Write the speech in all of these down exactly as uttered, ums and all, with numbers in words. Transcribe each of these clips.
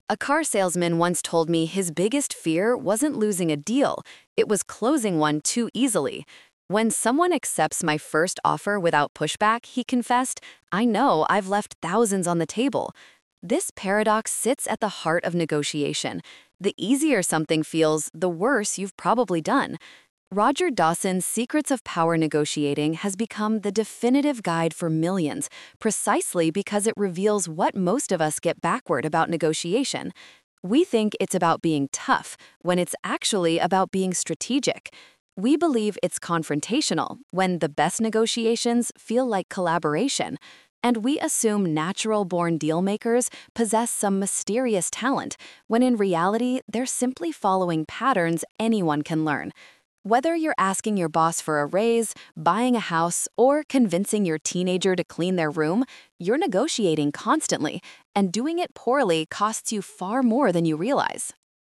A car salesman once told me his biggest fear wasn't losing a deal, it was closing one too easily. When someone accepts my first offer without pushback, he confessed, I know I've left thousands on the table. This paradox sits at the heart of negotiation. The easier something feels, the worse you've probably done. Roger Dawson's Secrets of Power Negotiating has become the definitive guide for millions, precisely because it reveals what most of us get backward about negotiation. We think it's about being tough, when it's actually about being strategic. We believe it's confrontational, when the best negotiations feel like collaboration. And we assume natural-born dealmakers possess some mysterious talent, when in reality, they're simply following patterns anyone can learn. Whether you're asking your boss for a raise, buying a house, or convincing your teenager to clean their room, you're negotiating constantly, and doing it poorly costs you far more than you realize.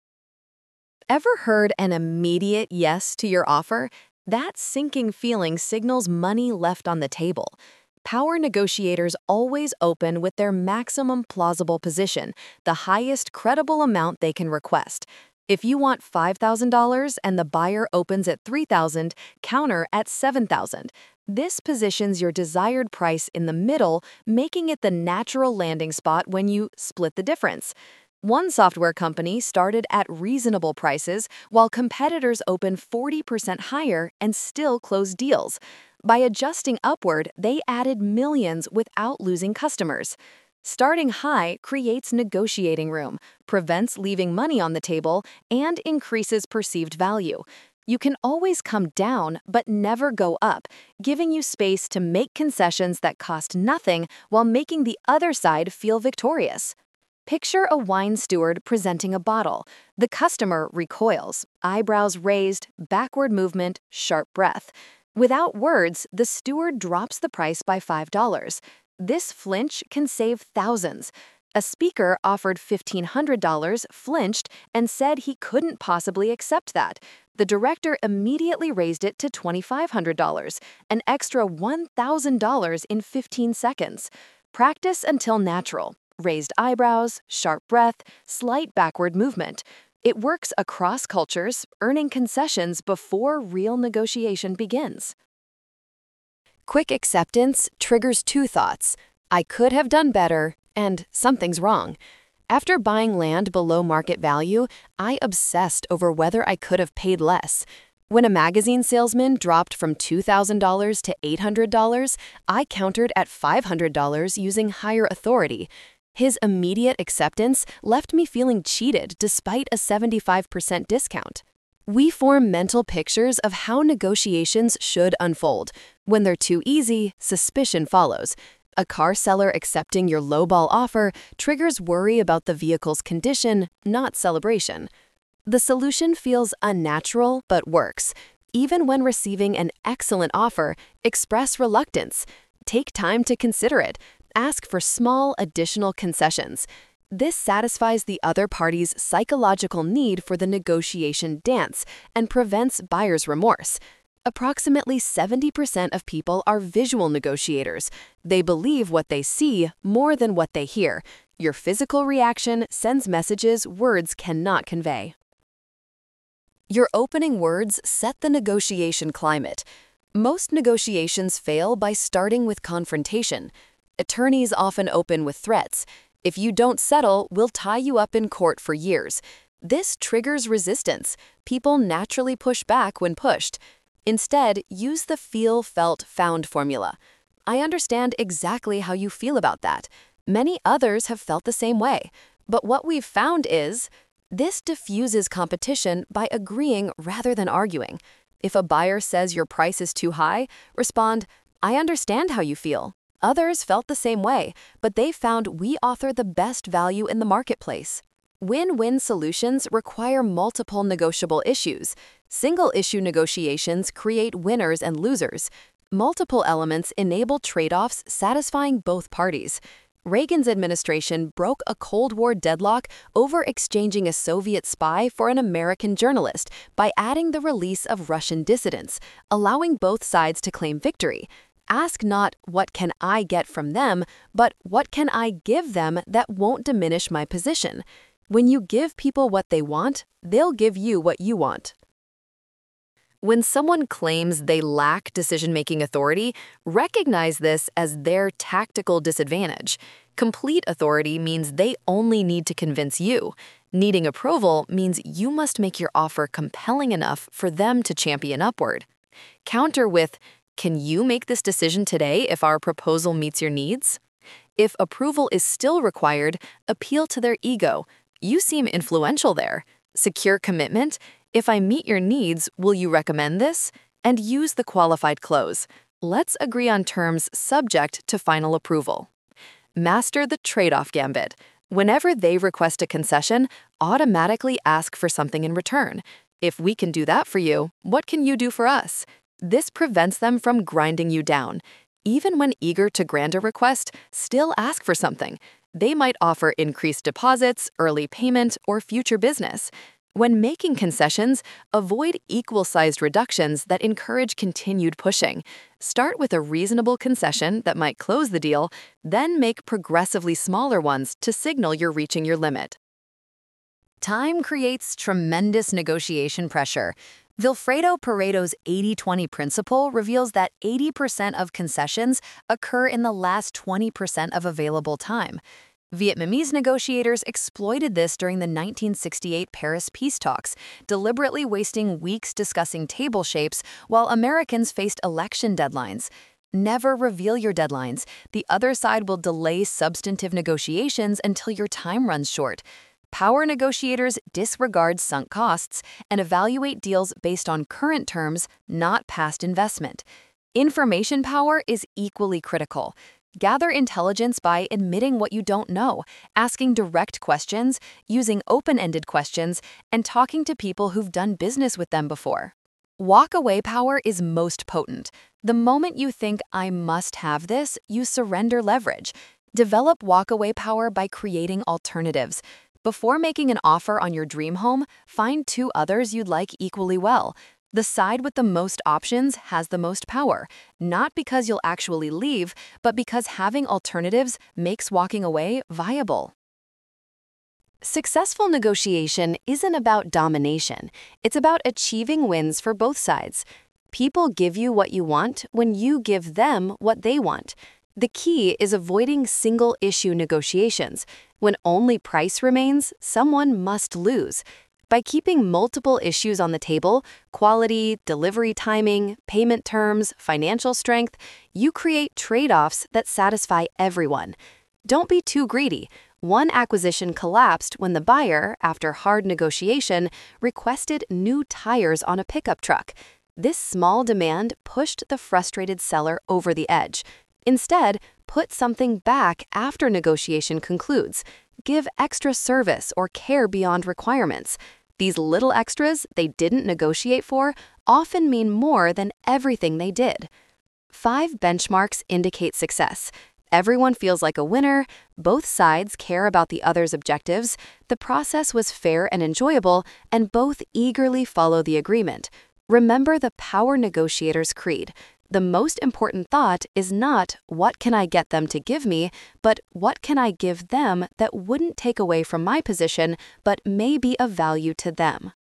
Ever heard an immediate yes to your offer? That sinking feeling signals money left on the table. Power negotiators always open with their maximum plausible position, the highest credible amount they can request. If you want five thousand dollars and the buyer opens at three thousand dollars, counter at seven thousand dollars. This positions your desired price in the middle, making it the natural landing spot when you split the difference. One software company started at reasonable prices, while competitors opened forty percent higher and still closed deals. By adjusting upward, they added millions without losing customers. Starting high creates negotiating room, prevents leaving money on the table, and increases perceived value. You can always come down, but never go up, giving you space to make concessions that cost nothing while making the other side feel victorious. Picture a wine steward presenting a bottle. The customer recoils, eyebrows raised, backward movement, sharp breath. Without words, the steward drops the price by five dollars. This flinch can save thousands. A speaker offered fifteen hundred dollars, flinched, and said he couldn't possibly accept that. The director immediately raised it to twenty-five hundred dollars, an extra one thousand dollars in fifteen seconds. Practice until natural. Raised eyebrows, sharp breath, slight backward movement. It works across cultures, earning concessions before real negotiation begins. Quick acceptance triggers two thoughts: I could have done better, and something's wrong. After buying land below market value, I obsessed over whether I could have paid less. When a magazine salesman dropped from two thousand dollars to eight hundred dollars, I countered at five hundred dollars using higher authority. His immediate acceptance left me feeling cheated despite a seventy-five percent discount. We form mental pictures of how negotiations should unfold. When they're too easy, suspicion follows. A car seller accepting your lowball offer triggers worry about the vehicle's condition, not celebration. The solution feels unnatural but works. Even when receiving an excellent offer, express reluctance. Take time to consider it. Ask for small additional concessions. This satisfies the other party's psychological need for the negotiation dance and prevents buyer's remorse. Approximately seventy percent of people are visual negotiators. They believe what they see more than what they hear. Your physical reaction sends messages words cannot convey. Your opening words set the negotiation climate. Most negotiations fail by starting with confrontation. Attorneys often open with threats. If you don't settle, we'll tie you up in court for years. This triggers resistance. People naturally push back when pushed. Instead, use the feel, felt, found formula. I understand exactly how you feel about that. Many others have felt the same way. But what we've found is, this diffuses competition by agreeing rather than arguing. If a buyer says your price is too high, respond, I understand how you feel. Others felt the same way, but they found we offer the best value in the marketplace. Win-win solutions require multiple negotiable issues. Single-issue negotiations create winners and losers. Multiple elements enable trade-offs satisfying both parties. Reagan's administration broke a Cold War deadlock over exchanging a Soviet spy for an American journalist by adding the release of Russian dissidents, allowing both sides to claim victory. Ask not, what can I get from them, but what can I give them that won't diminish my position? When you give people what they want, they'll give you what you want. When someone claims they lack decision-making authority, recognize this as their tactical disadvantage. Complete authority means they only need to convince you. Needing approval means you must make your offer compelling enough for them to champion upward. Counter with, "Can you make this decision today if our proposal meets your needs?" If approval is still required, appeal to their ego. "You seem influential there." Secure commitment. "If I meet your needs, will you recommend this?" And use the qualified close. "Let's agree on terms subject to final approval." Master the trade-off gambit. Whenever they request a concession, automatically ask for something in return. "If we can do that for you, what can you do for us?" This prevents them from grinding you down. Even when eager to grant a request, still ask for something. They might offer increased deposits, early payment, or future business. When making concessions, avoid equal-sized reductions that encourage continued pushing. Start with a reasonable concession that might close the deal, then make progressively smaller ones to signal you're reaching your limit. Time creates tremendous negotiation pressure. Vilfredo Pareto's eighty twenty principle reveals that eighty percent of concessions occur in the last twenty percent of available time. Vietnamese negotiators exploited this during the nineteen sixty-eight Paris peace talks, deliberately wasting weeks discussing table shapes while Americans faced election deadlines. Never reveal your deadlines. The other side will delay substantive negotiations until your time runs short. Power negotiators disregard sunk costs and evaluate deals based on current terms, not past investment. Information power is equally critical. Gather intelligence by admitting what you don't know, asking direct questions, using open-ended questions, and talking to people who've done business with them before. Walk-away power is most potent. The moment you think, "I must have this," you surrender leverage. Develop walk-away power by creating alternatives. Before making an offer on your dream home, find two others you'd like equally well. The side with the most options has the most power, not because you'll actually leave, but because having alternatives makes walking away viable. Successful negotiation isn't about domination. It's about achieving wins for both sides. People give you what you want when you give them what they want. The key is avoiding single-issue negotiations. When only price remains, someone must lose. By keeping multiple issues on the table, quality, delivery timing, payment terms, financial strength, you create trade-offs that satisfy everyone. Don't be too greedy. One acquisition collapsed when the buyer, after hard negotiation, requested new tires on a pickup truck. This small demand pushed the frustrated seller over the edge. Instead, put something back after negotiation concludes. Give extra service or care beyond requirements. These little extras they didn't negotiate for often mean more than everything they did. Five benchmarks indicate success. Everyone feels like a winner, both sides care about the other's objectives, the process was fair and enjoyable, and both eagerly follow the agreement. Remember the power negotiator's creed. The most important thought is not, "What can I get them to give me?" but "What can I give them that wouldn't take away from my position but may be of value to them?"